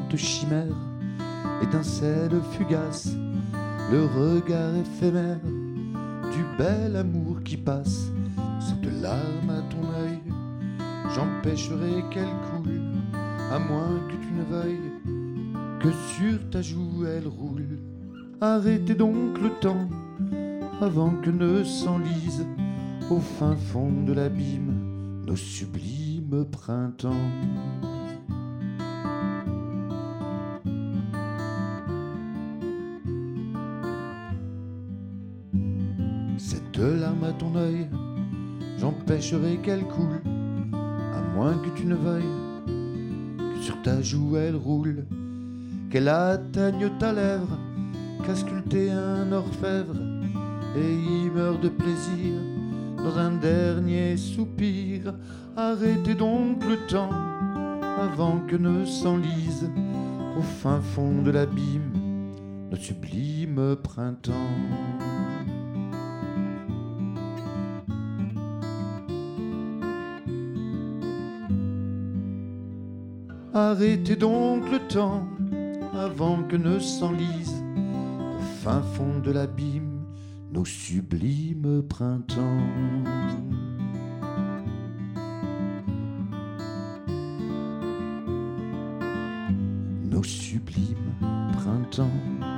cette chimère, étincelle fugace, le regard éphémère du bel amour qui passe. Cette larme à ton œil, j'empêcherai qu'elle coule, à moins que tu ne veuilles que sur ta joue elle roule. Arrêtez donc le temps avant que ne s'enlisent au fin fond de l'abîme nos sublimes printemps. Cette larme à ton œil, j'empêcherai qu'elle coule, à moins que tu ne veuilles que sur ta joue elle roule, qu'elle atteigne ta lèvre, qu'a sculpté un orfèvre, et y meurt de plaisir dans un dernier soupir. Arrêtez donc le temps avant que ne s'enlisent au fin fond de l'abîme nos sublimes printemps. Arrêtez donc le temps avant que ne s'enlisent au fin fond de l'abîme nos sublimes printemps. Nos sublimes printemps.